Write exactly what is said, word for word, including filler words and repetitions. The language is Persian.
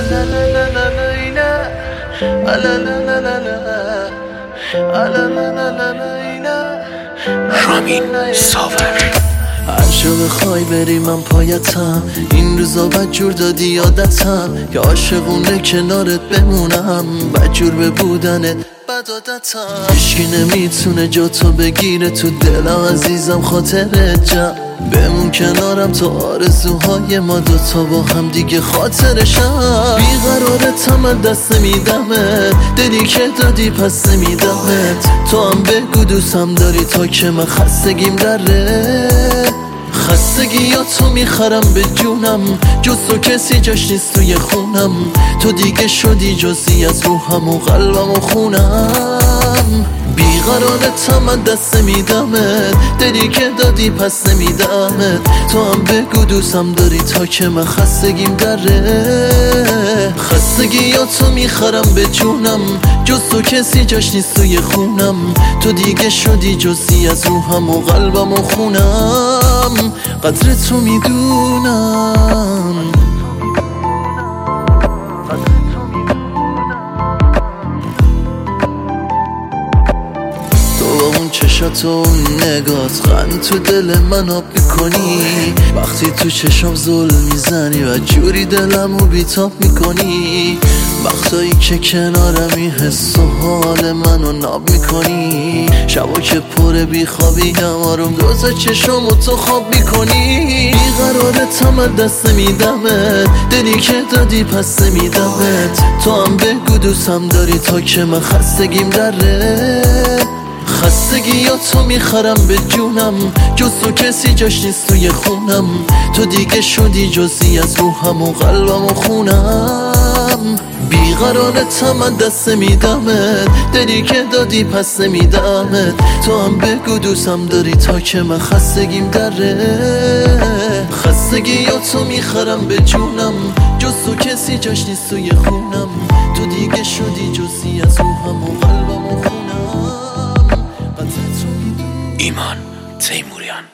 رامین ساور. هر جا بخوای بری من پایتم، این روزا بدجور دادی یادتم که عاشقونه کنارت بمونم، بدجور به بودنت بد عادتم. هیچکی نمیتونه جا تو بگیره تو دلم عزیزم، خاطرت جمع بمون کنارم تا آرزوهای ما دوتا با هم دیگه خاطرشم. بیقرارتم از دست میدمت، دلی که دادی پس نمیدمت. تو هم بگو دوستم داری تا که من خستگیم دره، خستگی یا تو میخرم به جونم، جز تو کسی جاش نیست توی خونم. تو دیگه شدی جزی از روحم و قلبم و خونم. بیقرارتم من دست نمیدمت، دلی که دادی پس نمیدمت. تو هم بگو دوستم داری تا که من خستگیم دره، خستگی یا تو میخرم به جونم، جز تو کسی جاش نیست توی خونم. تو دیگه شدی جزی از روحم و قلبم و خونم. قدر تو میدونم، چشات و اون نگات غن تو دل من آب میکنی. وقتی تو چشام ظلم میزنی و جوری دلمو بیتاب میکنی. وقتایی که کنارمی حس و حال منو ناب میکنی. شبا که پر بیخوابی آروم دوزا چشامو تو خواب میکنی. بیقرارتم از دست نمیدمت، دلی که دادی پس نمیدمت. تو هم بگو دوستم داری تا که من خستگیم دره، خستگی یا تو میخرم به جونم، جز تو کسی جاش نیست توی خونم. تو دیگه شدی جزی از روحم و قلبم و خونم. بیقرارتم من دست نمیدمت، دلی که دادی پس نمیدمت. تو هم بگو دوستم داری تا که من خستگیم دره، خستگی یا تو میخرم به جونم، جز تو کسی جاش نیست توی خونم. تو دیگه شدی جزی از روحم و قلبم و خونم. ایمان تیموریان.